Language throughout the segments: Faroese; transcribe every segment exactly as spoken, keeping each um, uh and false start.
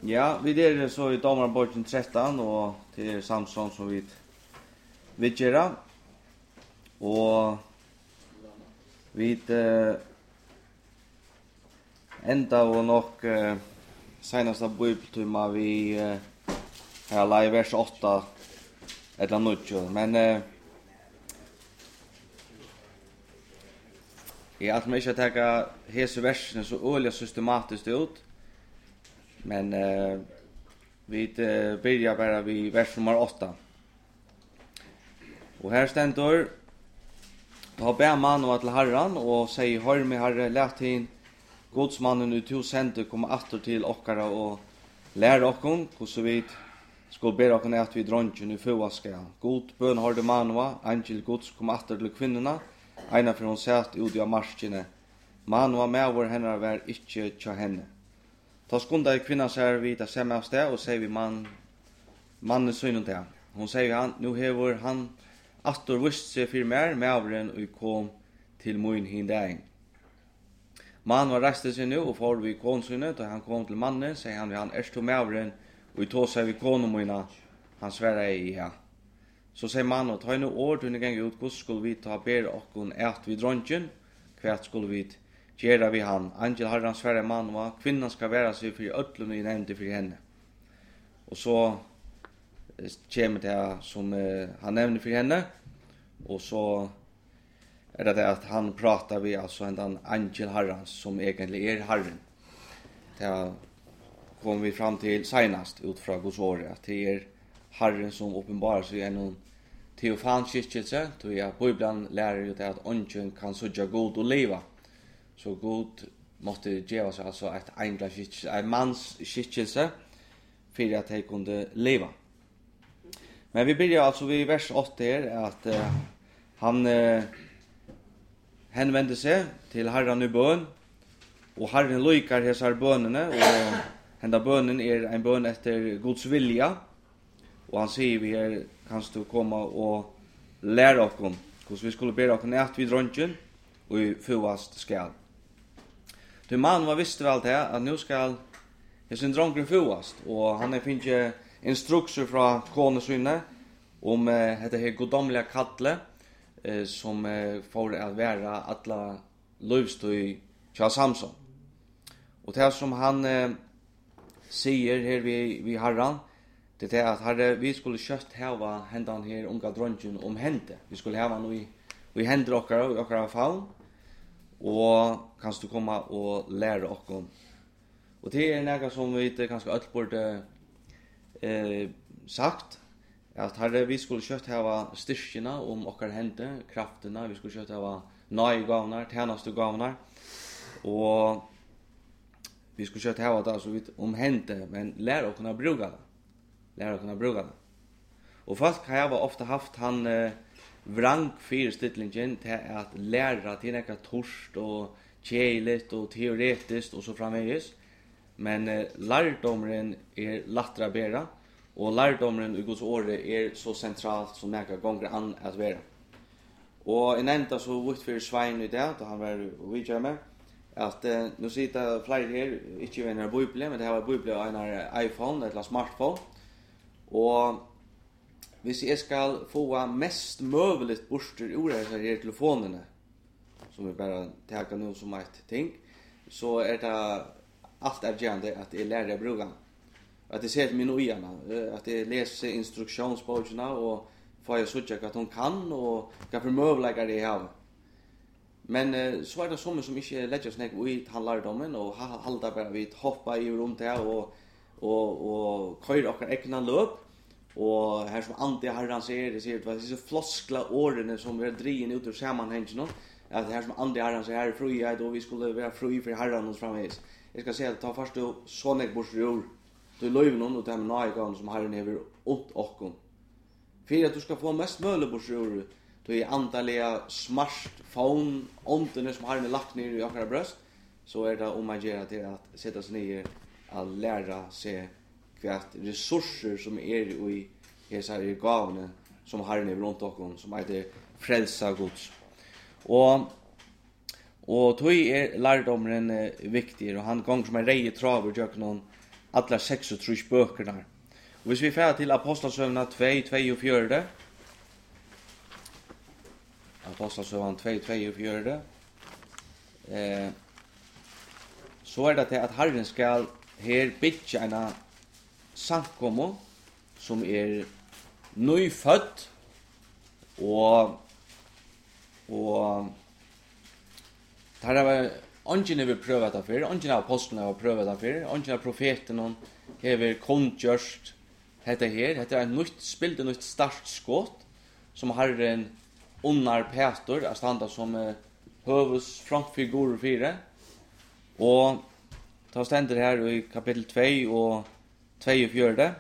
Ja, vi är så i Domarborgen tretton och till Samson som vi vidgera. Och vi uh, ända och nog uh, senaste bibeltuma vi uh, här i vers åtta eller något. Men uh, jag att mig ska ta hese versen så öliga systematiskt ut. Men uh, vi uh, börjar bara vid vers nummer åtta. Och här ständer ta ber man och till Herren och säg hör mig Herre lät hin godsmannen ut till sände komma åter till okkara och lära oss hur så vid skulle be oss att vi dronken i fuaska god bön har det manva angel gods komma åter till kvinnorna ena för hon satt ut i marskene manva med vår henne var inte tja henne ta skunda kvinnan säger vi att säga oss det och säger vi man mannen synen där hon säger han nu hever han Astor visste sig för mer med avren och kom till mun hindagen. Man var reste sig nu och får vi konsunet och han kom till mannen säger han han är med avren och tog sig vi konumina han svärar i ja. Så säger man och ta nu ord under gång ut hur skulle vi ta ber och hon ät vid dronken kvart skulle vi göra vi han angel har han svärar man och kvinnan ska vara sig för öllun i nämnde för henne. Och så kommer det som uh, han nämner för henne och så är det, det att han pratar vi alltså en angel Herrens som egentligen är Herren. Det kommer vi fram till senast ut från Guds ord att det är Herren som uppenbarar sig genom teofanskickelse. Då jag på ibland lär ju det att ongen kan söka god och leva. Så god måste ge oss alltså ett änglaskickelse, en mans skickelse för att de kunde leva. Men vi börjar alltså vid vers åtta här att uh, han uh, hänvände sig till Herren i bön och Herren lykar dessa bönerna och hända bönen är en bön efter Guds vilja och han säger vi är kanst du komma och lära oss hur vi skulle be oss nät vid dronken och i fuast skall. Det man var visste väl det att nu skall det sin dronken fuast och han är finns instruktioner från konesyne om eh, detta här godomliga kattle eh, som eh, får att vara alla livstøy till Samson. Och det som han eh, säger här vi vi Herren det är att Herre vi skulle kött hava händan här unga dronken om hände. Vi skulle hava nu i vi händer och och och faun och kanst du komma och lära oss. Och det är något som vi inte kanske allt borde eh sagt att Herre vi skulle kött hava styrkorna om okkar hände, krafterna, vi skulle kött hava nøygavnar, tjenestugavnar och vi skulle kött hava det så vidt om hände, men lär oss kunna bruka det. Lär oss kunna bruka det. Och folk har ofta haft han eh, vrang fyrstillingen till att lära till något torst och tjejligt och teoretiskt och så framvägs. Men eh, lärdomren är lattra bera och lärdomren i Guds ord är så centralt som några gånger an att vara. Och en enda så vitt för Svein i det då han var vidare med att eh, nu sitter flera här inte i en här bibel men det här var bibel och en iPhone eller smartphone och hvis jag ska få mest möjligt borster ur de här telefonerna som vi bara tar nu som ett ting så är det allt är gärna att jag lär dig bruka. Att det ser min ojana, att jag läser instruktionsböckerna och får jag söka att hon kan och kan förmövliga det här. Men så är det som som inte lägger sig ner i handlardomen och hålla bara vid hoppa i runt här och och och köra och egna löp och här som anti Herren säger det ser det så floskla orden som vi drar ut ur sammanhanget någon att det här som anti Herren säger här fria då vi skulle vara fri för Herren oss framvis. Jag ska säga att ta först då sånig borsjord. Du löver någon och ta med nøygavn som Herren hever åt okkon. För att du ska få mest möjligt borsjord då är antaliga smartphone åndene som Herren lagt ner i okkara bröst så är det om man gör till att sätta sig ner att lära sig kvart resurser som är i dessa gavne som Herren hever åt okkon som heter frälsa Guds. Och och tog är lärdomen viktig och han gång som en rej traver jag någon alla seksogtrýss bøkerna. Og hvis vi fer til Apostlasøvna to, tjuefire, Apostlasøvna to, tjuefire, eh, så er det til at Herren skal her bytja en samkommo som er nøyfødt og og der er ingen vil prøve det før, ingen av apostlene har prøvet det før, ingen av profetene har kundgjørst dette her. Dette er en nytt spilt, en nytt start skott som Herren unnar Peter er standa som uh, høves frontfigur fire. Og ta stender her i kapittel to og tjuefire.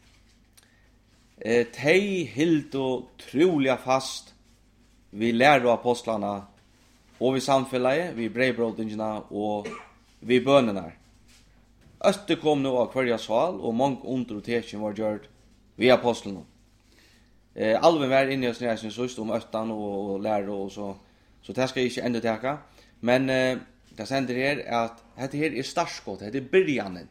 Eh, Tei hildo troliga fast vi lærer apostlarna og vi samfellet, vi brevbrådingene og vi bønene. Øste kom nå av hverja sval, og mange under og tekin var gjort vi apostlene. Eh, Alven var inne i oss nere sin søst om øtten og, og lærer og så, så det skal jeg ikke enda teka. Men eh, det sender her at dette her er startskott, dette er byrjanen.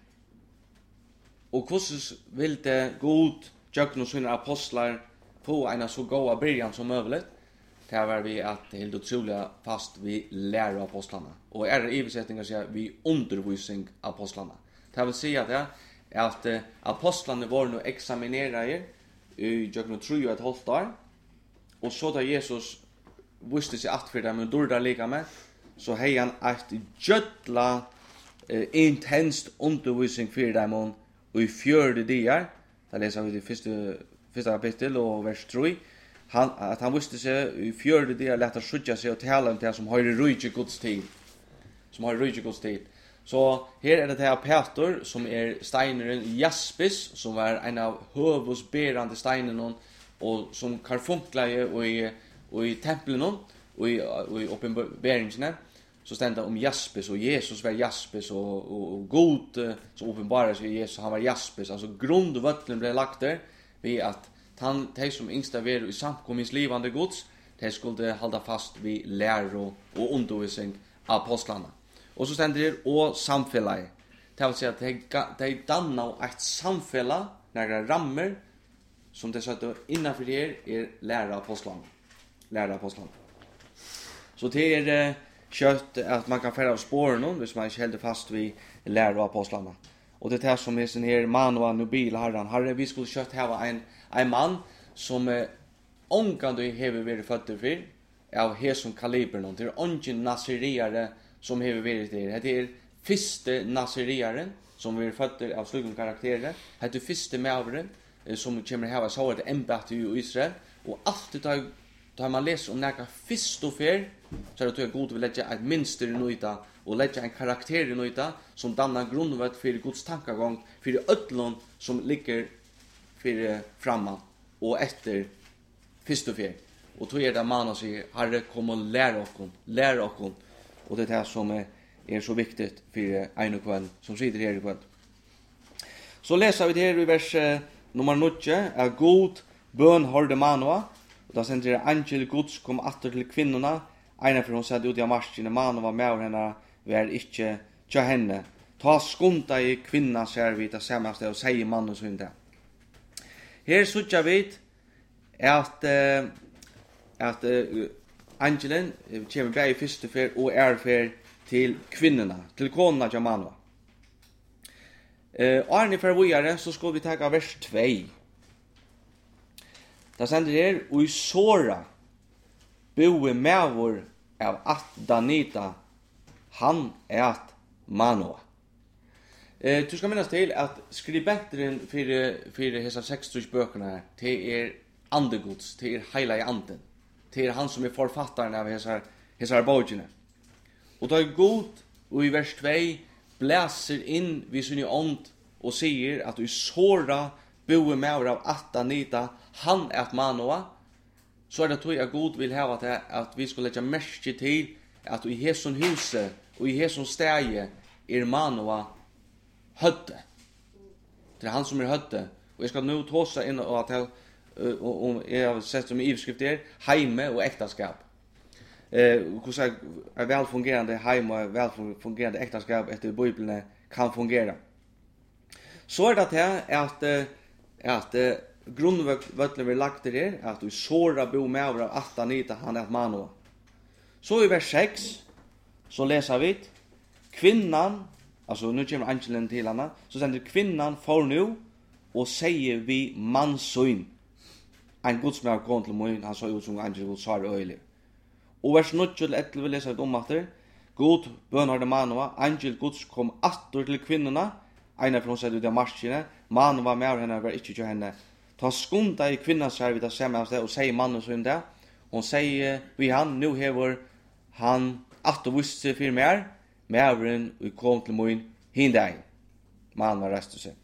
Og hvordan vil det gå ut Jøkken og sine apostlar på en så god byrjan som mulig? Det var vi at helt utrolig fast vi lærer apostlarna. Og er det iversetninger sier vi undervisning apostlarna. Det vil si at, ja, at uh, apostlarna var nå eksaminerade i Jøkken og tro og et halvt år. Og så da Jesus visste seg at for dem og dårda like med, så hei han et gjødla uh, intenst undervisning for dem og i fjørde dier. Da leser vi det første, første kapittel og vers tre. Han, at han visste seg i fjørde dier lett å skjutja seg og tale om det som har rydde Guds tid. Som har rydde Guds tid. Så her er det til Peter som er steineren Jaspis, som var en av høvesberande steinene og som karfunkleie og i, og i templene og i, og i oppenberingsene. Så stendte det om Jaspis, og Jesus var Jaspis, og, og, og God som åpenbarer seg Jesus, han var Jaspis. Altså grundvøtlen ble lagt der ved at han, de som yngsta var i samkommens livande gods, de skulle halda fast vid lærer og, og undervisning av apostlene. Og så stender det og samfellet. Det vil si at de, de danner et samfellet, når rammer, som det setter innenfor her, er lærer av apostlene. Lærer av apostlene. Så det er uh, kjøtt at man kan fære av spåren, hvis man ikke holder fast vid lærer av apostlene. Og det er det som er sin her Manoa Nubil herren. Herre, vi skulle kjøtt hava en, en mann som uh, omgående hever vært føtter for, av her som kaliber noen. Det er ungen nasiriere som hever vært der. Det er første nasirieren som er føtter av slukken karakterer. Det er første medveren uh, som kommer hava så er det embate i Israel. Og alltid da, da man leser om nækka første fer, så er det at God vil legge et minster i nøyta, og legge en karakter i nøyta, som danner grunnvett for Guds tankegang, for ødlån som ligger for framme og etter første fer. Og tog er det man å si, Herre, kom og lære oss, lære oss, og det er det som er, er så viktig for en og kvann, som sitter her i kvann. Så leser vi det her i vers eh, nummer nio, er god bøn hørte Manoa, og da sender det angel Guds kom atter til kvinnorna, ena for hun satt ut i marsjen, Manoa med henne, var ikke tja henne. Ta skunta i kvinna, ser vi, det samme sted, og sier mannen sin det. Her sutja vi at, uh, at uh, angelen kommer bare i første fer og er fer til kvinnorna, til konene til Manoa. Uh, Arne for vågjere, så skal vi ta vers to. Da sender her, og i såra boe mevor av at Danita, han er at Manoa. Eh, du skal minnes til at skribenteren for, for hese seks bøkene her, det er andegods, det er heila i anden. Det er han som er forfatteren av hese, hese bøkene. Og det er god, og i vers to blæser inn vid sin ånd og sier at i såra boe mevor av at Danita, han er at Manoa, så er det tog at God vil hava til at vi skal legge merke til at i heson huset og i heson stege er Manoa hødde. Det er han som er hødde. Og jeg skal nå tåse inn og at jeg, og jeg har sett som ivskrift er heime og ektaskap. Eh, hvordan er velfungerende heime og velfungerende ektaskap etter Bibelen kan fungere. Så er det til at, at, at grunnvøtlen vi lagt det her, at vi såra bo med over av atta nita han er Manoa. Så i vers seks, så leser vi, kvinnan, altså nu kommer angelen til henne, så sender kvinnan for nu, og sier vi mannsøyn. En godsmær kom til mun, han så ut som angel god svar øyelig. Og vers nio til elleve leser vi om atter, God bønhørte Manoa, angel gods kom atter til kvinnerne, ena fra hun sett ut av marskene, Manoa med henne var ikke til henne. Ta skunda i kvinnan seg vid det samme av sted, og sier mannen så inn det. Hun sier vi han, nu hever han atter vist seg for mer, medveren og kom til mun hindeg. Mannen var restet seg.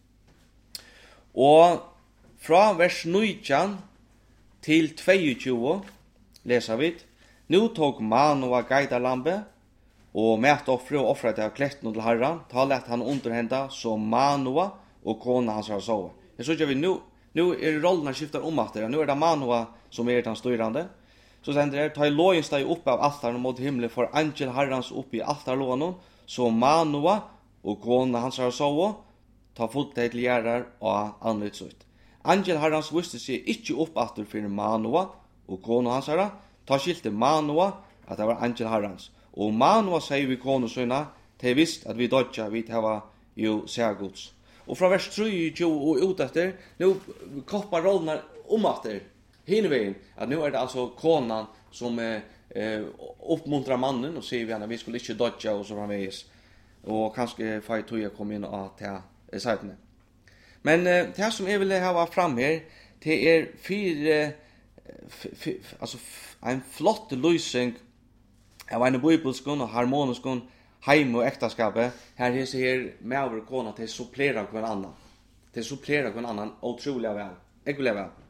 Og fra vers nitton til tjueto leser vi, nu tok Manoa geidalambe, og mætoffre og offret av kletten til Herren, ta lett han underhenda som Manoa og kona hans har sove. Jeg synes vi nu, nu er rollene skiftet om at det, nu er det Manoa som er den styrande. Så sender det, ta i lågen steg opp av altaren mot himmelen for angel Herrens opp i altarlånen, så Manoa og kona hans har sove, ta fot deg til gjerrar og anlitt ut. Angel Herrens visste seg ikke opp atter for Manoa og kona hans herra, ta skilte Manoa at det var angel Herrens. Og Manoa sier vi kona sønna, til visst at vi dodja, vi tava jo særgods. Og fra vers tjuetre og ut etter, nu koppar rollene om etter, hinveien, at nu er det altså konan som eh, oppmuntrar mannen, og sier vi henne, vi skulle ikke dodja og så framvegis. Og kanskje fai tog kom inn og til sætene. Men eh, det som jeg ville ha fram her, det er fire, altså en flott løsning av en bibelskon og harmoniskon heim og ektaskapet. Her er sier med over kona til supplerer hver annan. Til supplerer hver annan utrolig vel. Jeg vil vel.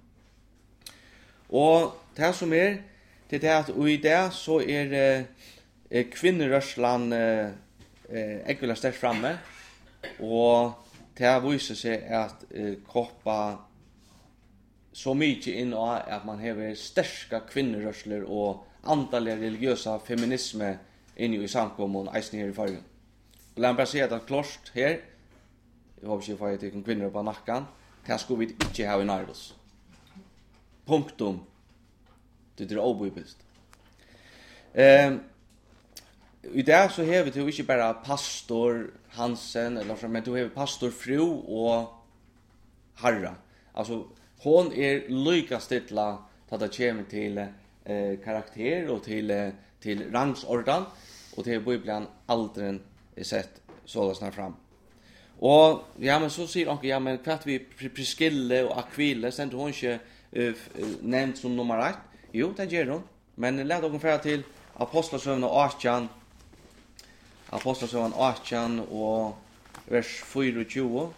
Og det som er, det er at og i det så er eh, kvinnerørsland eh, jeg vil ha sterkt framme. Og det viser seg at eh, koppa så mye inn av at man har sterska kvinnerørsler og antalliga religiösa feminisme inne i samkommun eisen her i fargen. La meg bare si at det er klart her, jeg håper ikke jeg får til kvinner på nakkan, det skulle vi ikke ha i Nardos. Punktum. Det er obibist. Um, I det så har vi til ikke bare pastor Hansen, eller, men du har pastor fru og herra. Altså, hon er lika stilla til det kommer til eh, karakter og til, eh, til rangsordan, og til Bibelen aldri er sett så snart fram. Og ja, men så sier onkel, ja, men kvart vi Priscille og Aquile, sender hun ikke uh, nevnt som nummer ett? Jo, det gjør hun. Men lad dere fra til Apostelsøvn og Achtjan, Apostelsøvn og Achtjan og vers tjuefire.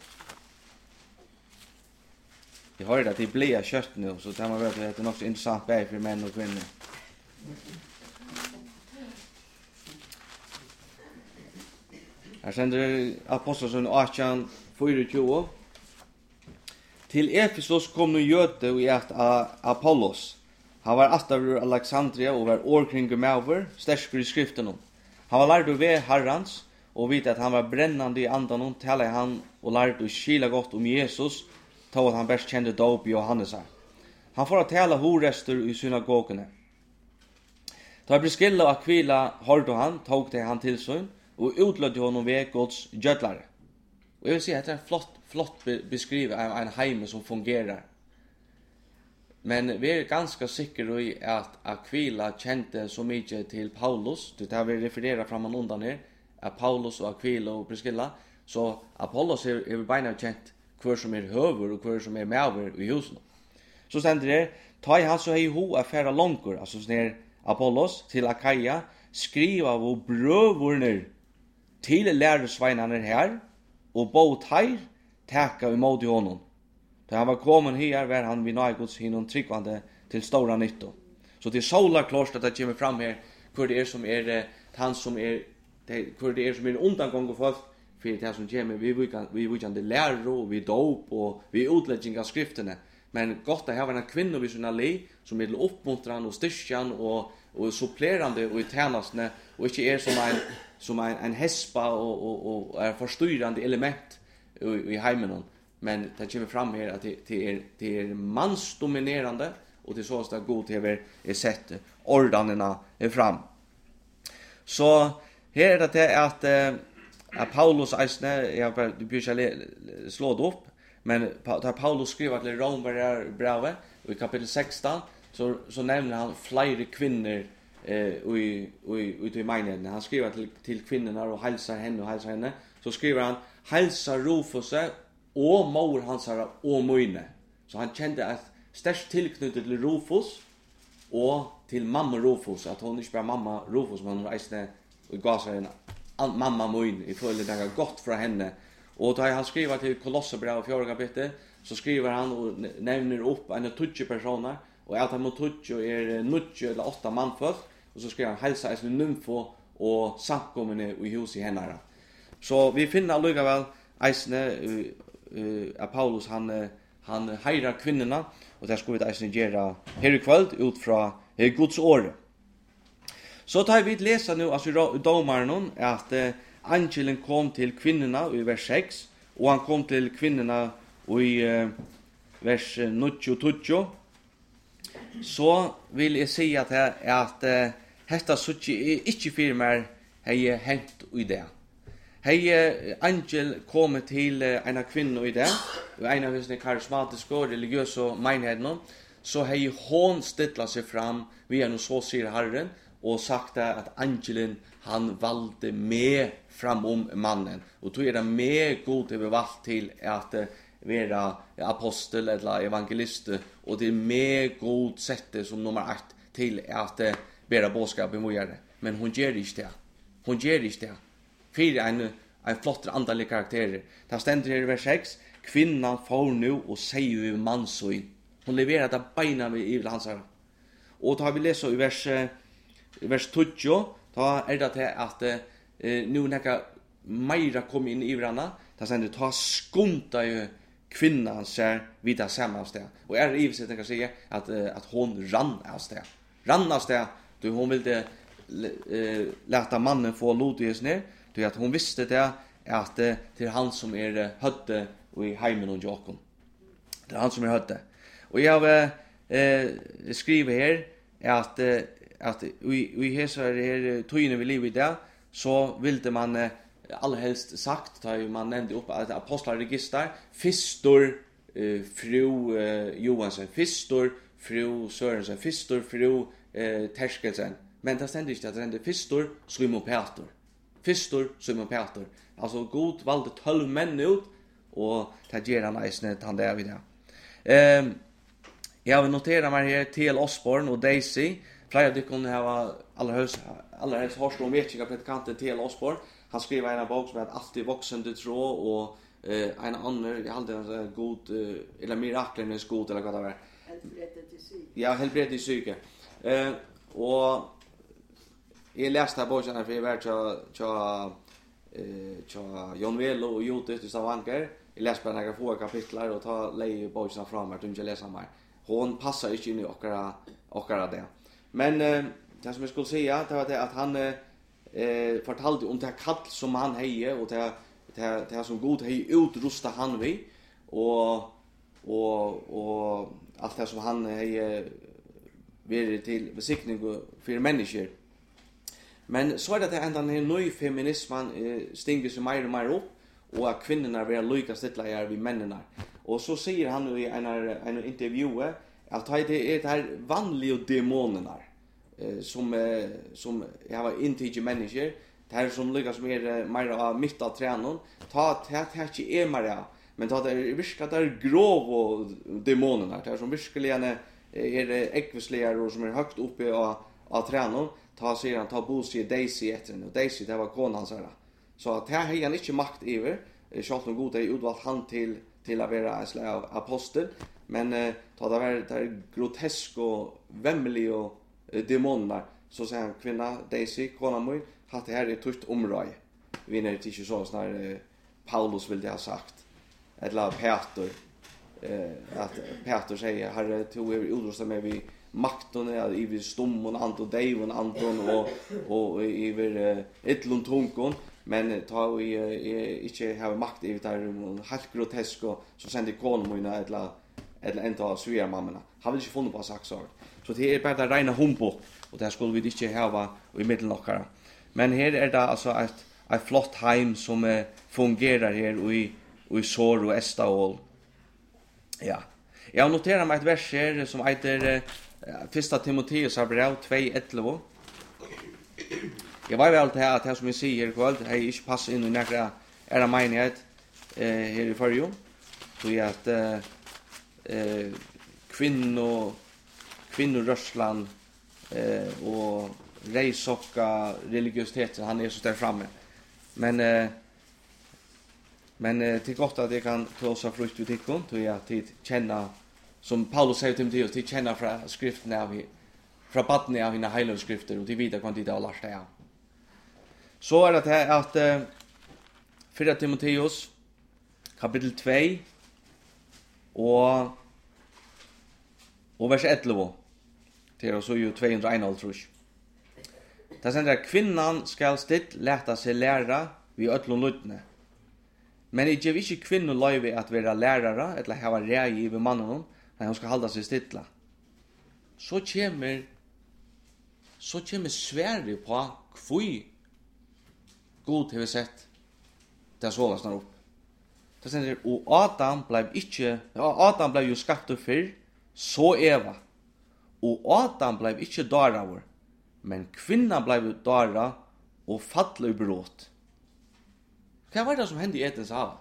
Jeg hører at de blir kjøtt nå, så det må være at det er nok så interessant bæg for menn og kvinner. Her sender Apostelsøvn og Achtjan tjuefire. Til Efesos kom nu jøte i at Apollos. Han var atter Alexandria og var årkring med stersker i skriften. Han var lært ved Herrens, og vite at han var brennande i andan, talet han og lært å skila godt om Jesus, ta at han best kjente dåp i Johannes. Han får å tala horester i synagogene. Da Priscilla og Aquila hørte han, tog det han til syn, og utlødde honom ved Guds gjødlare. Og jeg vil si at det er flott, flott beskrivet av en heime som fungerer. Men vi er ganske sikre i at Aquila kjente så mye til Paulus. Det har vi refererat fram og undan her, at Paulus og Aquila og Priscilla. Så Apollos er, er beina kjent hver som er høver og hver som er medover i husen. Så stender det, ta i hans og hei ho affæra langer, altså sånn Apollos til Akaia, skriva av brøvorner til læresveinene her, og båt her, teka imot i honom. Da han var kommet her, var han vid Nøygods hinnom tryggvande til stora nytto. Så det er solar klart at det kommer fram her, hvor det er som er, han som er, hvor det er som er undangång og folk, for det som kommer, vi vujande lærer, og vi dåp, og vi utlegging av skriftene. Men godt at her var en kvinne vid sina li, som er oppmuntrande og styrkjan, og, og supplerande og i tjenestene, og ikke er som en, som en, en hespa og, og, og er forstyrrande element i, i heimen. men det kommer fram här att det, det, är, det är mansdominerande och det är så att det god över är sett ordanerna är fram. Så här är det att, att, att Paulus eisne, jag bara, du börjar slå det upp, men där Paulus skriver till Romarbrevet i kapitel sexton så, så nämner han flera kvinnor eh, i, i, i, i menigheten. Han skriver till, till kvinnorna och hälsar henne och hälsar henne. Så skriver han, hälsar Rufus och mor hansara och møyne. Så han kände ett störst tillknutet till Rufus och till mamma Rufus. Att hon inte bara mamma Rufus, men hon reisade och gav sig en mamma møyne. I följd det gott från henne. Och då han skriver till Kolosserbrevet fjärde kapitel så skriver han och nämner upp en tutsi personer och att han mot tutsi är nutsi eller åtta manfolk och så skriver han hälsa en nymfo och samkommande i hus i henne. Så vi finner alldeles eisne uh, uh, att Paulus han han heirar kvinnorna och där ska vi eisne göra här i kväll ut från Guds ord. Så tar vi läsa nu alltså domaren att uh, angelen kom till kvinnorna i vers sex och han kom till kvinnorna i uh, vers nio tutjo. Så vill jag säga att att uh, detta succi är inte firmer hej hänt i det. Hej angel kom till uh, en kvinna i det och en av sina karismatiska och religiösa menigheter så hej hon ställa sig fram vi är nu så säger Herren och sagt att angelen han valde med fram om mannen och tog är det med god över valt till att uh, vara apostel eller evangelist och det är med god sättet som nummer ett till att uh, vara boskap i mojare. Men hon gör inte det. Hon gör inte det. För en, en flott andlig karaktär. Det ständer i vers sex. Kvinnan får nu och säger ju mansöjn. Hon leverar det beina med i hans herre. Och då har vi läst i vers, vers tjugo. Då är det till att uh, nu när Meira kom in i varandra. Det ständer ta skunta ju kvinnan ser vid det samma sted. Och är det i sig kan säga att, uh, att hon rann av sted. Rann av sted. Då hon ville uh, låta mannen få lodighets ner. Då att hon visste det att uh, det är han som är uh, hödde i heimen och Jakob. Det är han som är hödde. Och jag har uh, skrivit här att uh, att vi vi här så är tøyene vi lever i där så ville man uh, allra helst sagt då man nämnde upp att apostlarregister Fistor uh, fru uh, Johansson Fistor fru Sørensen Fistor fru uh, Terskelsen men det ständer inte att det är Fistor Simon Peter Fistor Simon Peter alltså god valde tolv män ut och det ger han isnet han där vid det. Ehm jag vill notera mig här till Osborne och Daisy. Flera av de kunde ha allra högst allra högst harst om vettiga predikanter till Osborne. Han skriver en bok som heter Alltid voksende tro och eh, en annan jag hade en god eh, eller miraklernas god eller vad det var. Helbredet i psyke. Ja, helbredet i psyke. Eh, och jag läste boken här för jag var tja tja eh tja Jon Velo och Judith i Stavanger. Jag läste bara några få kapitlar och ta lei boken fram att inte läsa mer. Hon passar inte in i okra okra det. Men eh, det som jag skulle säga det var det att han eh, eh fortalte om det kall som han heje och det det det som god hej utrusta han vi och och och allt det som han heje vill till besiktning för människor. Men så är det att ända en ny feminismen eh, stinger sig mer och mer upp och att kvinnorna vill lika ställa är vi männen. Och så säger han nu i en en intervju att det är det här vanliga demonerna eh, som eh, som jag var inte människor det här som lyckas mer mer av mitt av tränon ta ta ta inte är mer men ta det viskar där grov och demonerna det som verkligen är är ekvislear och som är högt uppe av av tränon ta sig han ta Bosie Daisy efter och Daisy det var konan så där så att här har han inte makt över själv om god är utvalt han till till att vara en slags apostel men eh, ta det var där grotesk och vämlig och eh, demoner så säger han kvinna Daisy konan min att det här är tufft område vi när det inte så snar eh, Paulus vill det ha sagt eller Peter eh, att Peter säger herre tog er utrusta med vi makten är i vi stom och ant och devon anton och och i vi etlon tonkon Men ta vi uh, inte har makt i det där helt grotesk och så sände konen mina eller eller en av svär mammorna. Har vi inte funnit på sagt så. Så det är bara rena humbug och det skulle vi inte ha i mitten av. Men här är det alltså ett ett flott heim som uh, fungerar här i i Sår och Estaol. Ja. Jag noterar mig ett vers här som heter uh, Första Timoteus brev två elva. Jag var väl till att det som vi säger här kväll, det är inte passar in i några era menighet eh här i förrjun. Så är att eh eh kvinnor kvinnorörslan eh och rejsocka religiositeten han är så där framme. Men eh men eh, det är gott att jag kan klåsa frukt ut ikon till att tid känna som Paulus säger till Timoteus, till känna från skriften av från batten av hina heliga skrifter och till vidare kan det alla stä. Så är det här att uh, Första Timoteus kapitel två och och vers elva till så ju tvåhundraelva. Det säger att kvinnan skall still lära sig lära vid öllon lutne. Men det ger inte kvinnor löjve att vara lärare eller ha räj i mannen när hon ska hålla sig stilla. Så kommer så kommer Sverige på kvui God har sett det så läsnar upp. Det säger och Adam blev inte ja Adam blev ju skapt för så Eva. Och Adam blev inte daraver, men kvinnan blev dara och falla i brott. Vad var det som hände i Edens hav?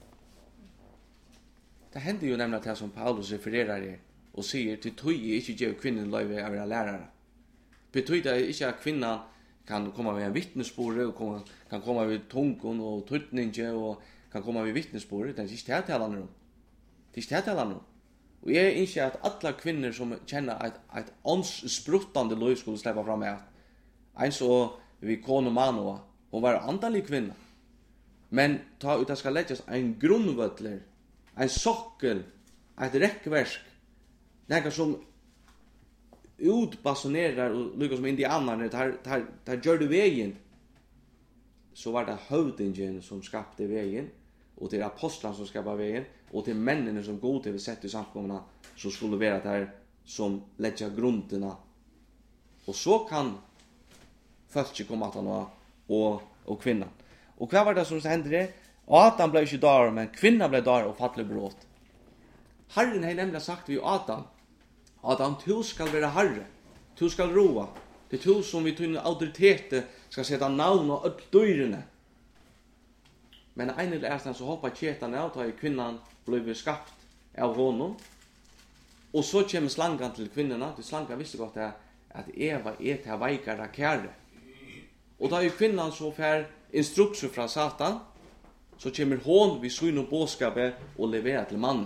Det hände ju nämligen det som Paulus refererar i och säger till tog inte ge kvinnan löjve att vara lärare. Betyder inte att kvinnan kan komma med en vittnesbörd och komma, kan komma med tungon och tutninge och kan komma med vittnesbörd. Det är inte det alla nu. Det är inte det alla nu. Och jag inser att alla kvinnor som känner att ett ons spruttande liv skulle släppa fram med en så vi konu Manoa, hon var andalig kvinna. Men ta ut att ska läggas en grundvötler, en sockel, ett räckverk. Något som utbasunerar och lyckas som indianerna tar tar tar gör det vägen. Så var det hövdingen som skapade vägen och till apostlarna som skapade vägen och till männen som god till sätt i samkomna så skulle vara där som lägga grunderna. Och så kan folk komma att nå och och kvinnan. Och vad var det som hände det? Adam blev inte där men kvinnan blev där och fattade brott. Herren har nämligen sagt vid Adam Adam, du skal være herre. Du skal roa. Det er du som vi tog auktoritet skal sätta navn og öll dyrene. Men en eller annan så hoppar kjetan av, da kvinnan blev skapt av honom. Og så kommer slangan til kvinnorna. Til slangan visste godt at Eva er til veikare kære. Og da er kvinnan så får instrukser fra Satan, så kommer hon vid syn og båskapet og leverer til mannen.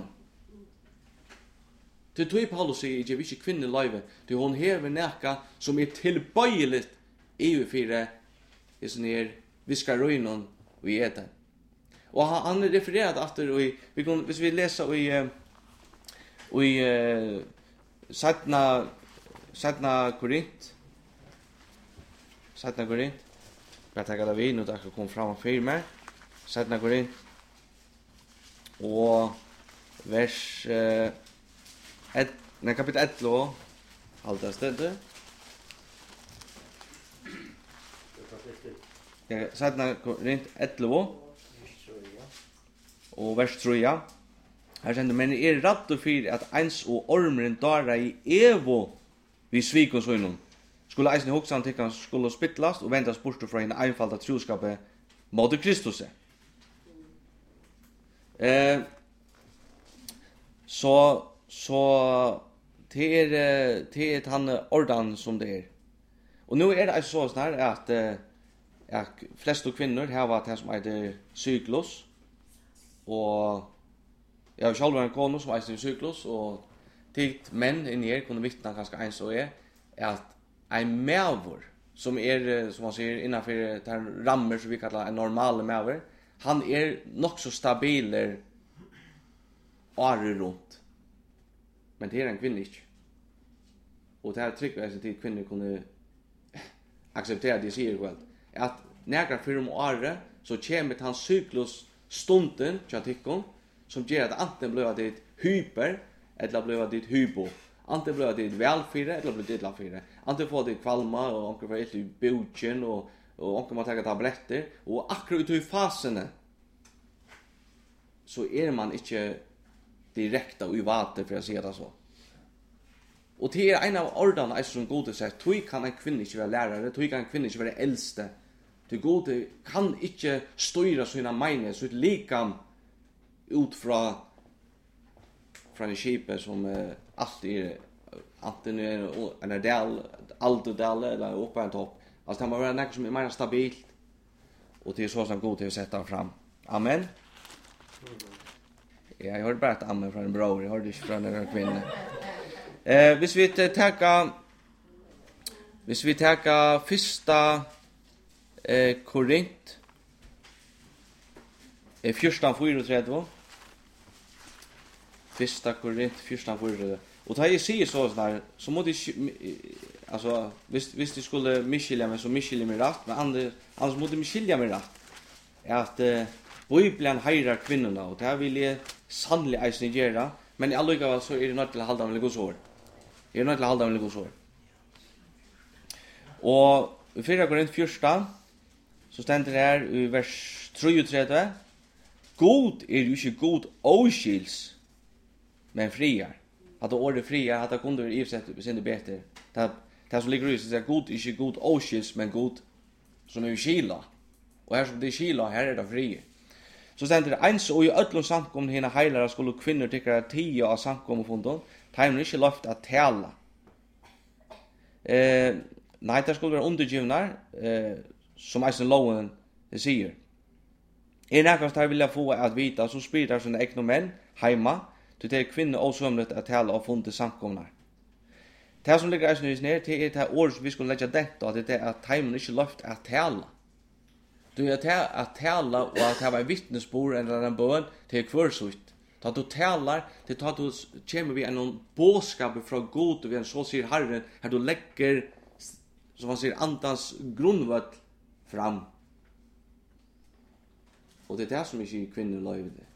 Til tog Paulus sier ikke vi ikke kvinner løyve, til hon hever nækka som er tilbøyeligt i fire i sånn her viskar røynon og i eten. Og han, han refererat efter, og i, vi kan, hvis vi leser i og i uh, Sætna Sætna Korint Sætna Korint jeg tenker det vi, nå da kan komme fram og fyre meg Sætna Korint og vers uh, Et, nei, kapitel elva, alt er stedet. Ja, Sætna Korint elva, og vers tre. Her sender, men er ratt og fyr at eins og ormeren dara i evo vi svikon søgnon. Skulle eisen hoksan til han skulle spittlast og vendas bort fra henne einfalda troskapet mot Kristus. Eh, så så det är det är han ordan som det är. Och nu är det så snär att att flest kvinnor har varit här som heter cyklus och jag har själv en kone som heter cyklus och titt män i ner kunde vittna ganska en så är att en mävor som är som man säger innanför den rammer som vi kallar en normal mävor han är nog så stabil året runt. Men det är en kvinna inte. Och det här trycker jag sig till kvinnor kunde acceptera det säger väl att nägra för om året så kommer han cyklus stunden chatikon som ger att antingen blir det hyper eller blir det hypo. Antingen blir det välfyra eller blir det lafyra. Antingen får det kvalma och onkel får ett i buchen och och onkel man tar tabletter och akkurat i fasen så är man inte direkt och i vatten för att säga det så. Och det är en av ordarna som Gode säger, tog kan en kvinna inte vara lärare, tog kan en kvinna inte vara äldste. Det Gode kan inte styra sina meningar, så ett likam ut från från en skipet som uh, alltid är antingen en är del, allt del eller uppe en topp. Alltså det måste vara något som är mer stabilt. Och det är så som Gode har sett fram. Amen. Ja, jag hörde bara ett amen från en bror, jag hörde inte från en kvinna. Eh, hvis vi tar hvis vi tar första eh, Korint eh, fjorton fyrtiotre första Korint fjorton fyrtiotre och tar jag säger så där så måste alltså hvis hvis du skulle miskilja mig så miskilja mig rätt men andra annars måste miskilja mig rätt är att eh, Bibeln heirar kvinnorna och det vill jag sannligen eisen göra men i alla så är det något till att hålla med Guds ord. Jag är nødt til å holde med Guds ord. Og i fjorton Korint fjorton så stender det her i vers treogtredve God er jo ikke god åskils, men friar. At det ordet friar, at det kunne være ivsett sin det bedre. Det, det som ligger i så er god ikke god åskils, men god som er i kila. Og her som det er kila, her er det friar. Så stender det eins og i öllum samkommen hina heilara skulle kvinnor tykkara tio av samkommen fundon. Taimen ikke lovt at tala. Eh, nei, det skulle være undergivnar, eh, som eisen loven sier. Er nekast her vil jeg få at vita, så spyr der sine ekne menn heima, til det er kvinner også at tala og fundet samkomnar. Det som ligger eisen ned, det er det året som vi skulle legge dette, at det er at taimen ikke lovt at tala. Du er at tala og at det var en vittnesbord eller en bøn til kvarsutt. Da du talar, det tar du kommer vi en bådskap fra God, og vi så sier Herren, her du legger, som han sier, andans grunnvøtt fram. Og det er det som ikke kvinner løyver det.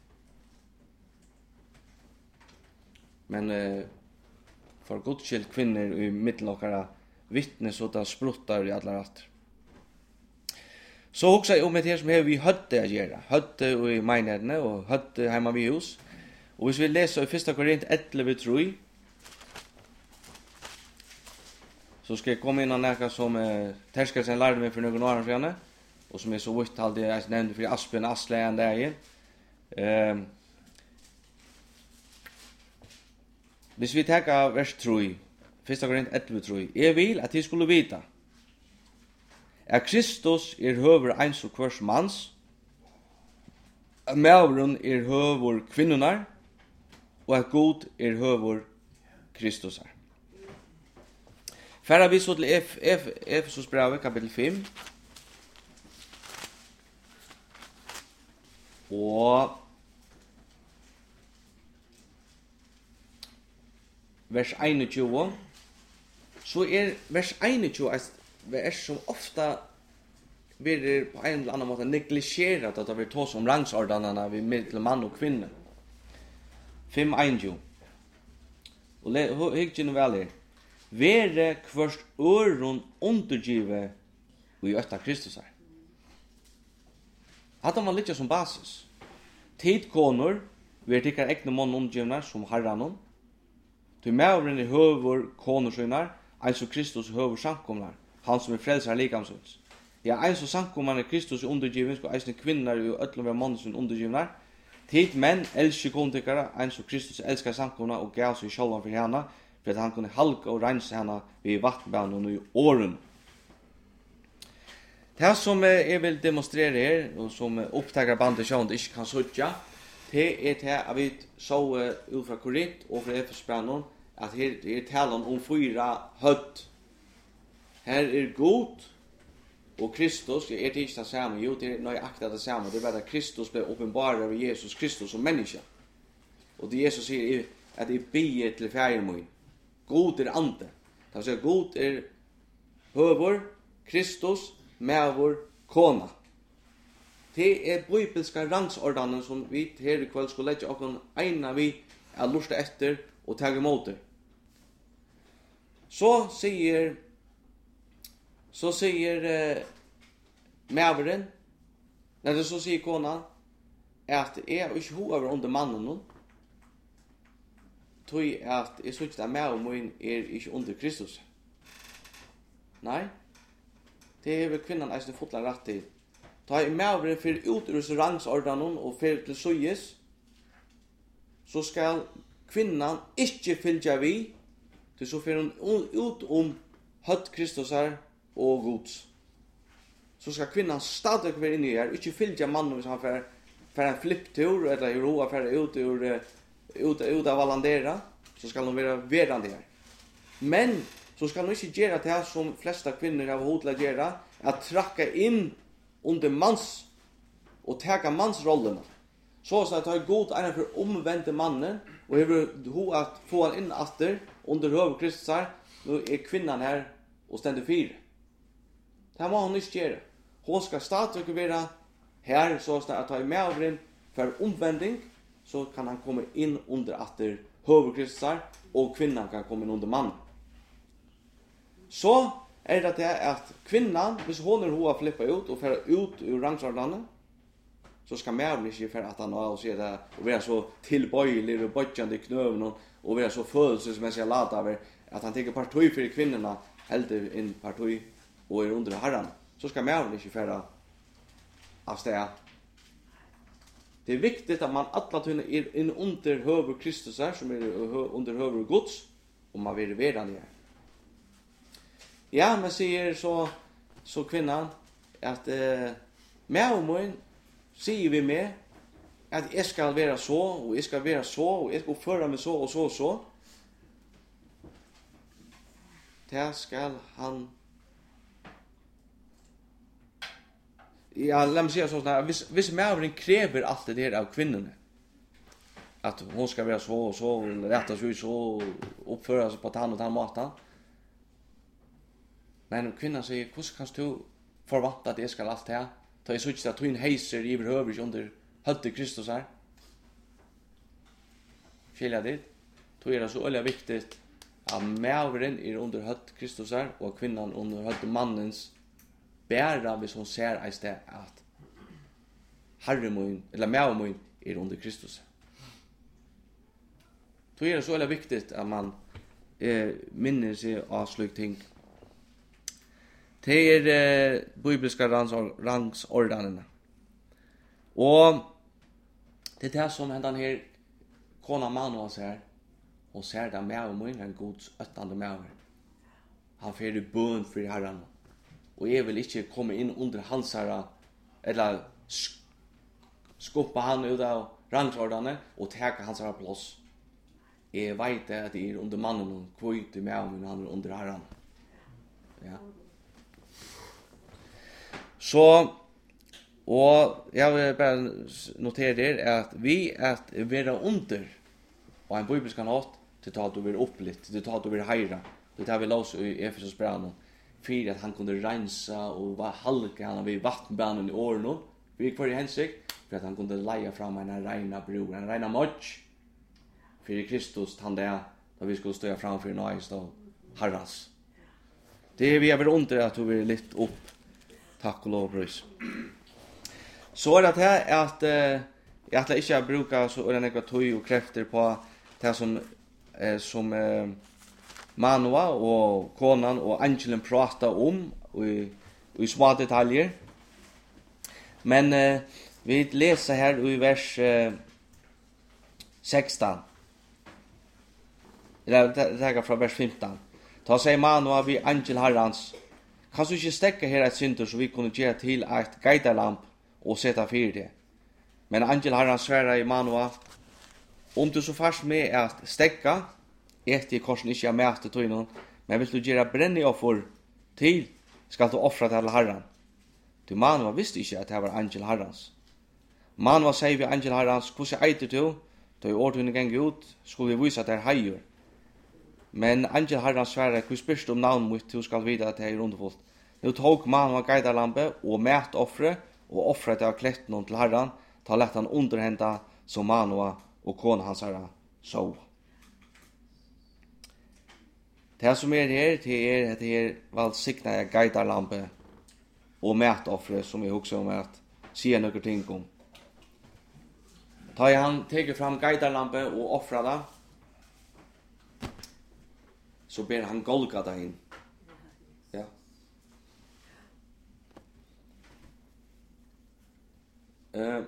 Men eh, for godskilt kvinner i middelokkara vittnes og da spruttar i alle ratter. Så også om det her som har vi høtte å gjøre. Høtte i meinedene og høtte hjemme ved hus. Og hvis vi leser i första Korint elleve tre, så skal jeg komme inn av noe som eh, Terskelsen lærte meg for noen år siden, og som er så vidt alltid jeg nevnte for Aspen Asle en dag. Eh, hvis vi tar vers tre, första Korint elleve tre, jeg vil at de skulle vite at Kristus er høver eins og kvars mans, at mævren er høver kvinnonar, og at God er høver Kristus her. Færa vi så til Ef, Ef, Efesos brevet, kapitel fem. Og vers einogtjúgu. Så er vers einogtjúgu et vers som ofta blir på en eller annen måte negligerat at det blir tås om rangsordanarna vid middel mann og kvinne. fem einogtjúgu. Og hygg ikke noe vel her. Vere kvørst øron undergive og i øtta Kristus her. Hadde man litt som basis. Tid konor, vi tikkar ekne mån undergivnar som herranon. Til mævren i høver konorsynar, eins og Kristus i høver samkomnar, han som er frelsar likamsvits. Ja, eins og samkomnar er Kristus i undergivning, og eisne kvinnar i øtlom ved månesen undergivnar. Tid menn elsker kontikkara, eins og Kristus elskar samkomnar og gav seg sjálvan for hana, for at han kunne halka og rense hana ved vattbanen og i åren. Det som jeg vil demonstrere her, og som opptaker bandet sjånd ikke kan søtja, det er det at vi så ut fra Korint og fra Efesbrannen, at her er talen om fyra høtt. Her er god, og Kristus, jeg er det ikke det samme, jo, det er nøyaktig det samme, det er bare at Kristus ble åpenbaret av Jesus Kristus som menneske. Og det Jesus sier at jeg bier til fjerdemoen. God er ande. Det vil si god er høver, Kristus, mævor kona. Det er bibelska rangsordanen som vi her i kveld skulle legge okken egna vi er lusta etter og ta imot det. Så sier så sier eh, mæveren, når det så sier kona, at jeg er ikke ho over under mannen nå, tror jeg at jeg synes at mæveren min er ikke under Kristus. Nei, det er kvinnan eisne fotla rett til. Ta i mæveren for ut ur rangsordanen og for til søyes, så skal kvinnan ikke fylgja vi, til så får hun ut om høtt Kristus her og gods. Så skal kvinnan stadig være inne her, ikke fylgja mannen hvis han får, får en flipptur, eller i roa får ut ur ut, ut av Vallandera, så skal hun være verande her. Men så skal hun ikke gjøre det som flesta kvinner har hodla gjøre, at trakka inn under mans og teka mansrollene. Så at det er god ene for omvendte mannen, og hever ho at få han inn atter under høve Kristus her, nå er kvinnan her og stender fire. Det må hun ikke gjøre. Hun skal stadig være her, så at det er med over inn for omvending, så kan han komme inn under atter høve Kristus her, og kvinnan kan komme inn under mannen. Så er det det at kvinnan, hvis hun er hoa flippa ut og færa ut ur rangsordanen, så skal mævren ikke færa at han og se det, og være så tilbøyelig og bøtjande i knøven, og være så følelsesmessig lat av at han tenker partøy for kvinnerna, heldig inn partøy og er under herran. Så skal mævren ikke færa av sted. Det er viktig at man alla tøyne er inn under høver Kristus her, som er under høver Guds, og man vil være her. Ja, men sier så, så kvinnan at eh, med og min sier vi med at jeg skal være så, og jeg skal være så, og jeg skal oppføre meg så, og så, og så. Det skal han... Ja, la meg si sånn at hvis, hvis medveren krever alt det der av kvinnerne, at hun skal være så, og så, og rette seg ut så, og oppføre seg på tann og tann måten, men kvinnan sier, hvordan kan du forvante at jeg skal alt det? Da jeg synes at hun heiser i behøver ikke under høtte Kristus her. Skilja dit? Da er det så øyelig viktig at mæveren er under høtte Kristus her, og kvinnan under høtte mannens bæra hvis hun ser i sted at herremoen, eller mæveren er under Kristus. Da er det så øyelig viktig at man eh, minner seg av slik ting. Det er eh, bibelska rangsordanene. Og det er det som hendan her kona Manoa ser, og ser det med og min, en gods øttande med. Han fyrir bøn for herran. Og jeg vil ikke komme inn under hans herra, eller skuppa han ut av rangordane, og teka hans herra plass. Jeg vet at jeg er under mannen, og kvite med og min, han er under herran. Ja. Så, og jeg vil bare notere der at vi at være under og en bibelsk nåt til at du vil opplitt, til at du vil heira. Det tar vi lås i Efesos brev for at han kunne rensa og var halke han ved vattenbanen i årene for hver hensikt, for at han kunne leie fram en reina bror, en reina motj for Kristus, han der, da vi skulle stå framfor nøyest og herras. Det er vi er under at du vil litt opp. Takk og lov, brus. Så er det her at eh, jeg ætler ikke å bruke så øyne tøy og krefter på det som, eh, som eh, Manoa og konan og angelen prater om i, i små detaljer. Men eh, vi leser her i vers eh, sexton. Eller det er fra vers femton. Ta seg Manoa vi angel herrans. Kan du ikke stekke her et synder så vi kunne gjøre til et geitalamp og sette fyr det? Men angel herran sværa i Manoa, om du så fast med at stekka, et i korsen ikke er med til tøynen, men hvis du gjøre brenneoffer til, skal du offre til herran. Du Manoa visste ikke at det var angel herrans. Manoa sier vi angel herrans, hvordan eiter du? Da i årtunnen geng ut, skulle vi vise at det er heier. Men angel herran svære, hvor spørst om navn mitt, du skal vite at det er underfullt. Nu tog man av geidarlampe og mætoffre og offret av kletten til Herren, ta lett han underhenta som Manoa og kona hans herra så. Det som er her, det er at det er valgsikna geidarlampe og mætoffre som jeg husker om at sier noen ting om. Ta han teker fram geidarlampe og offra det, så ber han Golgata inn. Ja. Uh,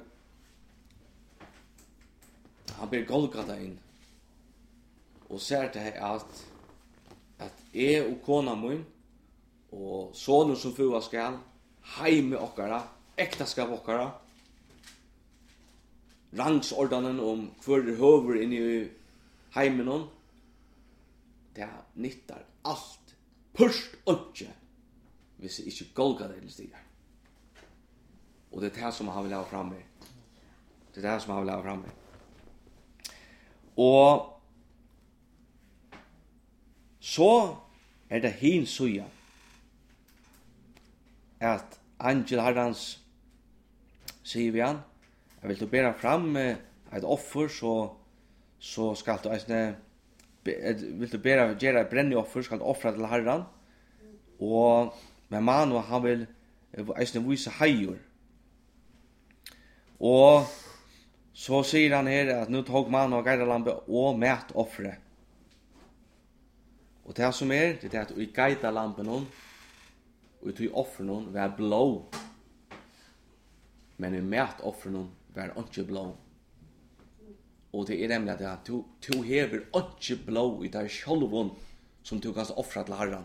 han ber Golgata inn. Og ser til at at jeg og kona min og sonen som fua skal heime okkara, ektaskap okkara, rangsordenen om hver høver inni i heimen, det nyttar alt, pørst ikke, hvis jeg ikke golga det eller stiger. Og det er det som han vil ha framme. Det er det som han vil ha framme. Og så er det hin suja at angel herrans sier vi han, jeg vil du bæra fram et offer, så, så skal du eisne, vil du bæra gjøre et brennig offer, skal du offra til herran, og med man, og han vil eisne vise heier. Og så sier han her at nu tog man og geidarlampe og mæt offre. Og det som er, det er at i geidarlampen og i offren var blå. Men i mæt offren var ikke blå. Og det er nemlig at du, du hever ikke blå i det sjølven som du kan offre til herren.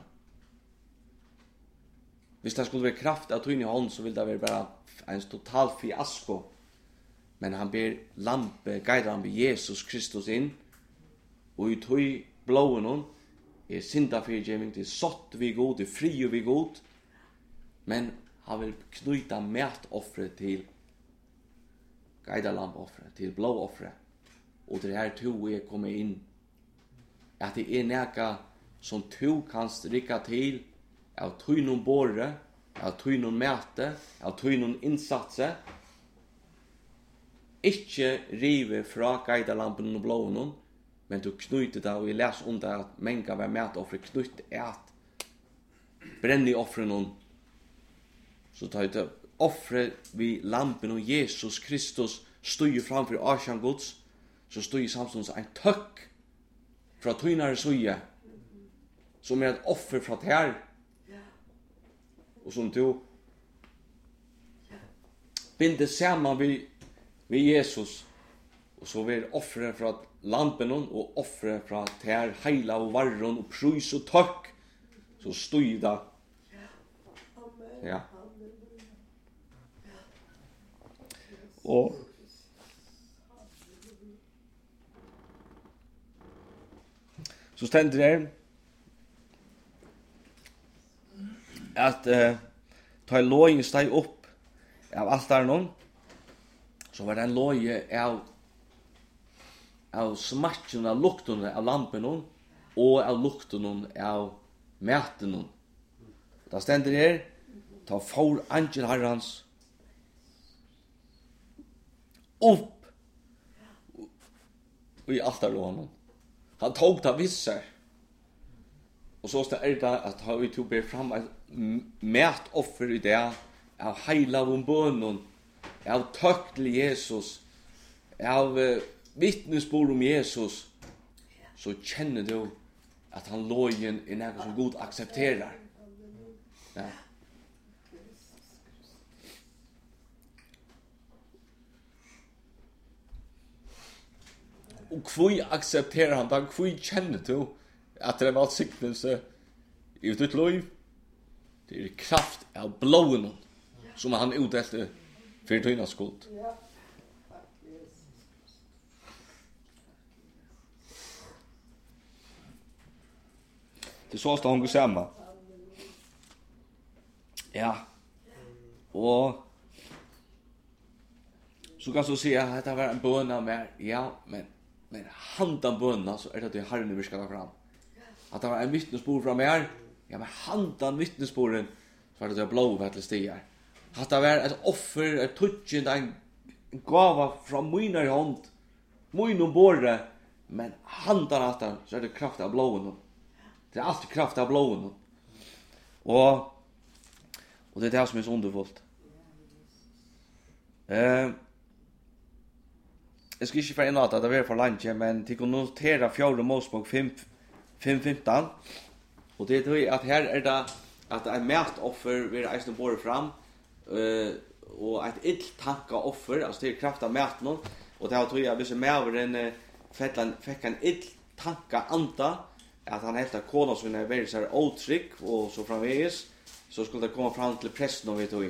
Hvis det skulle være kraft av tøyne i hånd, så vil det være bare en total fiasko. Men han ber lampe, geidarlampe Jesus Kristus inn, og i tøy blåen er syndafyrgjeming, det er sått vi god, det er fri vi god, men han vil knyta mætoffre til geidarlampeoffre, til blåoffre, og det er to er kommet inn, at det er neka som to kan strikka til av tøynon båre, av tøynon mæte, av tøynon innsatse, ikke rive fra geidarlampen og blåen, men du knyter det, og jeg leser om det at menga var mætoffre knytter at brenni offren, så tar det offre vi lampen og Jesus Kristus stod framfor Asjan Guds, så stod i samstånds en tøkk fra tøynare søye, som er et offer fra her, og som du binder sammen vi, vi Jesus, og så vil offre fra lampen og offre fra ter heila og varron og prus og tøkk, så stod det. Ja. Og så stender det at uh, ta lågen steg opp av altaren, så var det en låge av av smakken av lukten av lampen og av lukten av maten. Da stender det her, ta for angel herrans opp i altarlånen. Han tog det visser. Og så er det at han vil ber fram et mætoffer i det av heila og bønnen, av tøkk til Jesus, av uh, vittnesbord om Jesus, så kjenner du at han lojen er noe som Gud aksepterer. Ja. Og hvor aksepterer han det? Hvor kjenner du at det er valgsiktelse i ditt liv? Det er kraft av blåen som han utdelte for tøynas skuld. Det så står hun sammen. Ja. Og så kan du si at det var en bønna med, ja, men men handan bønna, så er det det Herren vi skal ta fram. At det var en vittnesbord fra meg, ja, men handan vittnesborden, så var det det blå vet till stigar. Att det var ett offer, ett touching, en gåva från mina hand, mina borre, men handen att det så är det kraft av blåen. Det är alltid kraft av blåen. Och och det är det som är så underfullt. Eh Jag ska inte få in att det är för lunch, men till att notera fjärde Mosebok fem femton. Och det är att här är det att en mätoffer vill eisen borre fram eh och ett ett tanka offer, alltså det är kraft av mätnon. Och det har tror jag vissa mäveren fettan fick en ett tanka anta att han heter Konos när det är så otrygg och så framvägs så skulle det komma fram till prästen och vet du.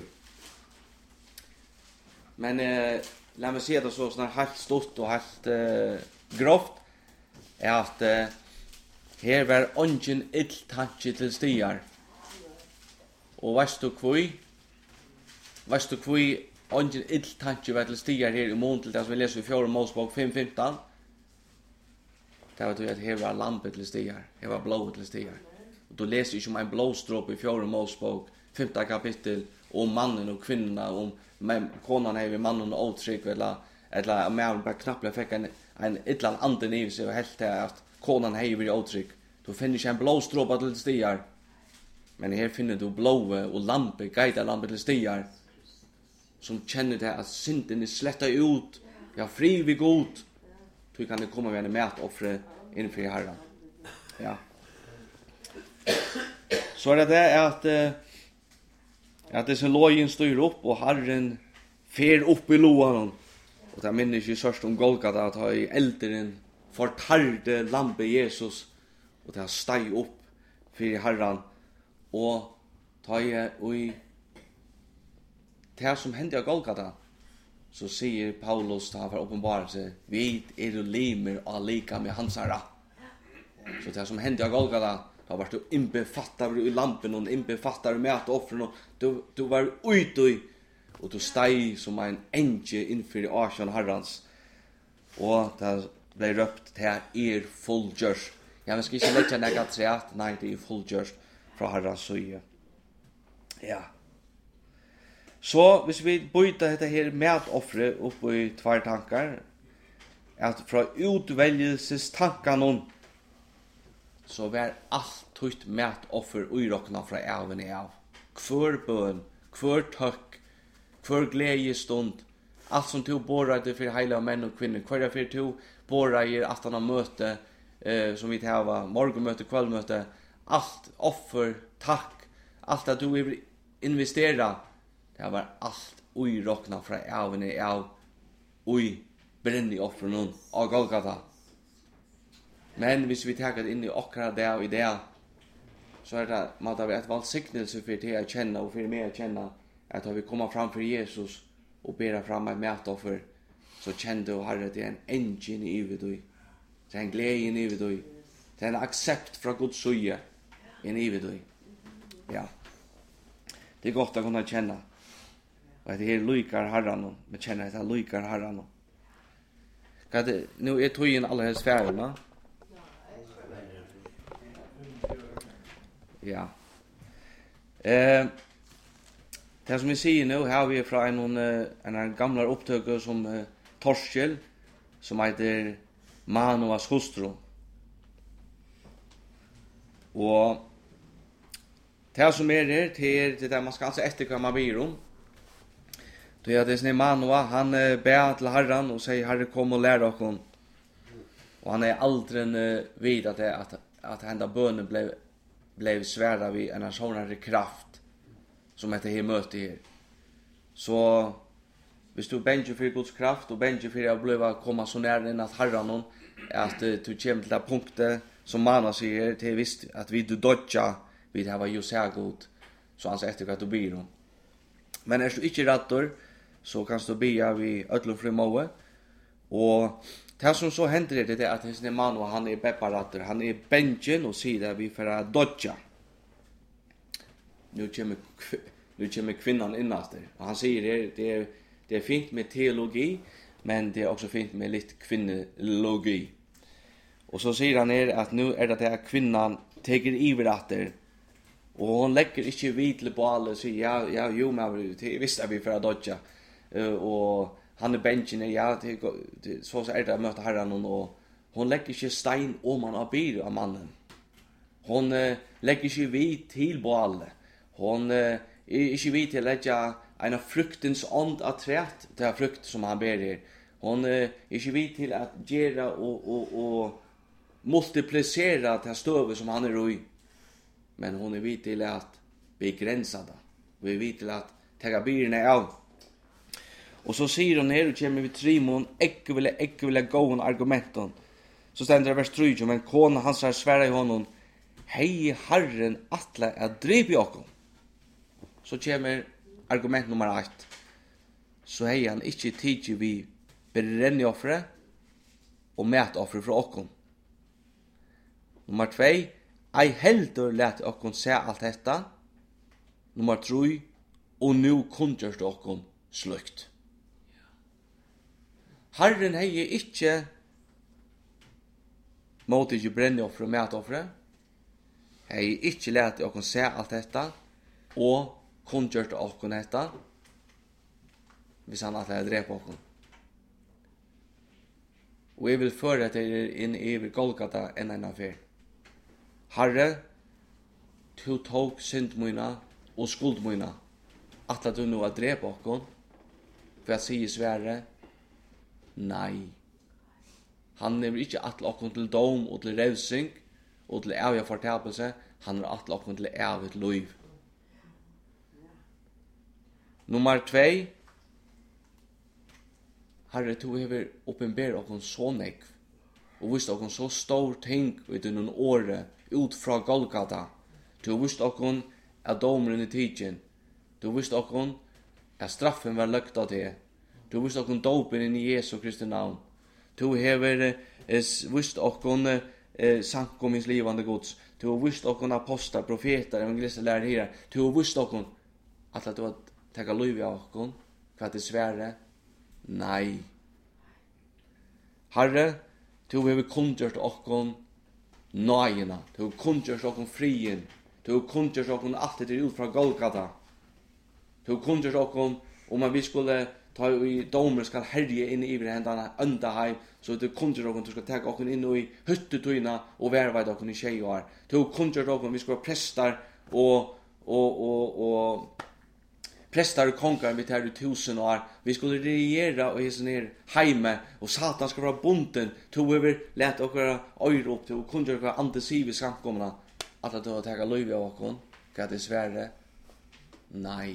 Men eh låt mig se det så såna helt stort och helt eh, grovt är att eh, här var ungen ett tanke till stigar. Och vet du kvui? Vet du kvui ungen ett tanke var till stigar här i mån till det som vi läser i fjärde Mosebok fem femton. Det var det att här var lampet till stigar. Här var blå till stigar. Och då läser jag om en blåstrop i fjärde Mosebok femte kapitel om mannen och kvinnorna om men konan är vi mannen och otrygg eller eller mer bara knappt fick en en ett eller annan i sig och helt det att konan är vi otrygg. Då finner jag en blå stråpa till stigar. Men här finner du blå och lampe, guida lampe till stigar. Som känner det att synden är slätta ut. Ja, fri vi god. Då kan det komma med en mätoffre inför Herren. Ja. Så är det det att att det som lojen styr upp och Herren fer upp i loan. Och det minns ju först om Golgata att ha i elderen fortarde lampe Jesus och det har steg upp för Herren och ta i och i det som hände av Golgata så säger Paulus då han får uppenbara sig vid är du limer och lika med hans herra. Så det som hände av Golgata då var du inbefattar i lampen och inbefattar med att offren och du du var ute i och du steg som en ängel inför Ashan Herrans och det blev röpt till er fullgörs. Jag ska inte lägga några träat, nej det är fullgörs från Herrans sida. Ja. Så hvis vi byter dette her metoffre upp i två tankar att från utväljelsestankar så var allt tutt metoffer uirokna fra även av. Kvör bön, kvör tøkk, kvör glädjestund, allt som tog borrade för hela män och kvinnor, kvör för tog borrade att han har möte eh, som vi tar morgonmöte, kvällmöte, allt offer, tack, allt att du vill investera, det var allt uirokna fra även av ui brenni offren av Golgata. Men hvis vi tar det inn i okra det og i det, så er det måtte vi et valgsiktelse for til å kjenne og for meg å kjenne at når vi kommer fram for Jesus og ber fram et mætoffer, så kjente og Herre det er en engine i vid deg. Det er en glede i vid deg. Det er en aksept fra Guds side i vid deg. Ja. Det er godt å kunne kjenne. Og at det er lykar Herren, men kjenner at det er lykar Herren. Nå er tog inn alle hans færene. Ja. Eh det som vi ser nu har vi från en en gamla upptøk som uh, Torskjell som heter Manoas hustru. Och det som är det till det där man ska alltså efterkomma byrån. Då är det sen Manoa han uh, ber till Herren och säger Herre kom och lär oss. Och han är aldrig uh, vid att det, att att hända bönen blev blev svärda vid en sån kraft som heter här möte här. Så hvis du bänker för Guds kraft och bänker för att bli komma så nära in att Herren att du kommer till det punktet som man säger till visst att vi du dodja vid det var ju så gott så han säger att du blir hon. Men är du inte rättor så kan du be vi ödlo frimoe och det som så händer det är att hans man och han är bepparatter. Han är bänken och säger att vi får att dodja. Nu kommer, nu kommer kvinnan innast där. Och han säger det, det är, det är fint med teologi, men det är också fint med lite kvinnologi. Och så säger han är att nu är det att kvinnan teger iveratter Og hon legger ikke vid til bålet og sier, ja, ja, jo, men det visste vi for å dodja. Uh, og han er benchen, ja, det, det, så er det å møte herren, og hon legger ikke stein om han har byr av mannen. Hon uh, legger ikke vid til bålet. Hon uh, er ikke vid til å legge en av fruktens ånd av træt, det er frukt som han ber her. Hon uh, er ikke vid til å gjøre og, og, og multiplisere det støvet som han er i. Men hon er vid til at begränsa det. Vi er vid til at ta byrene av. Og så sier hon her, og kommer vi trimon, ikke ville, ikke ville gå en argumenten. Så stender det vers tre, men kona hans har sværet i honom, hei herren atle er driv i okkom. Så kommer argument nummer ett. Så hei han ikke tidsi vi berenneoffre og metoffre fra okkom. Nummer två, ei heldur let okkom se alt detta. Nummer tre, og nu kungjørst okkom slukt. Herren hei ikkje mot ikkje brenneoffre og metoffre. Hei ikkje let okkom se alt detta, og kungjørst okkom detta, hvis han at jeg dreper okkom. Og jeg vil føre at jeg er inn i Golgata enn en affær. Herre, du tog syndmøyna og skuldmøyna, at du nå har drept okkom, for jeg sier svære, nei. Han er ikke atle okkom til dom og til revsing, og til evig fortapelse, han er atle okkom til evig liv. Nummer två, Herre, du hever oppenber okkom så nekv, og visst okkom så stor ting ut i noen åre, ut fra Golgata. Du visst okkom er domeren i tidsen. Du visst okkom er straffen var løgt av det. Du visst okkom dopen inn i Jesu Kristi navn. Du hever eh, visst okkom eh, sankomins livande gods. Du visst okkom apostar, profeter, evangelister, lærer her. Du visst okkom at du har tagga liv av okkom, hva det svære. Nei. Herre, du hever kundgjørt okkom nøyina. Du hever kundgjørt okkom frien. Du hever kundgjørt okkom alt det ut fra Golgata. Du hever kundgjørt okkom om at vi skulle ta i domer skal herje inn i hendene øndaheim, så du kundgjørt okkom du skal ta okkom inn i hyttetøyna og verveid okkom i tjei år. Du hever kundgjørt okkom vi skulle prestar og, og, og, og prestar og konger vi tar i tusen år. Vi skulle regjera og hese ned heime, og Satan skal være bunden til å lete okkara øyre opp til å kunne gjøre antisive samkomna. At du har taget løyve av okkon, hva det svære? Nei.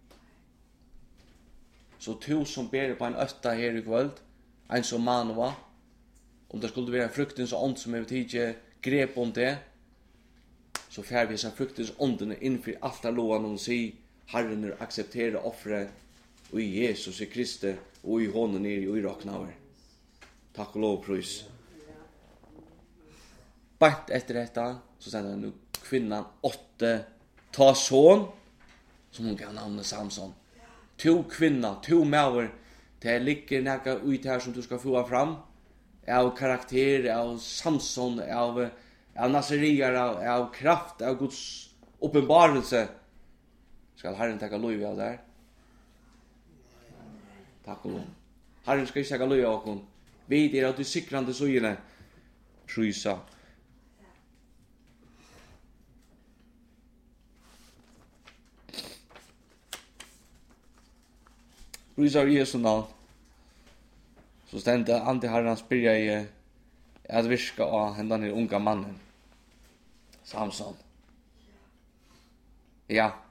Så to som ber på en øtta her i kvöld, en som manova, om det skulle være fruktens ånd som jeg vet ikke grep om det, så fær vi seg fruktens åndene innfri alt av loven og si, Herren er akseptere offre og i Jesus i Kristi og i hånden nere og i råknaver. Takk og lov, prøys. Bant etter dette, så sender nu kvinnan åtte ta son, som hun gav navnet Samson. To kvinna, to maver, det ligger nekka ut her som du skal få fram, av karakter, av Samson, av, av Nazarier, av, av kraft, av Guds uppenbarelse. Skal Herren takka lov av der? Takk og lov. Herren skal ikke takka lov av okkom. Vi er at du sikrande søgjene. Prysa. Prysa av Jesu navn. Så stendte ante Herren spyrja i at virka av hendan i unga mannen. Samson. Ja.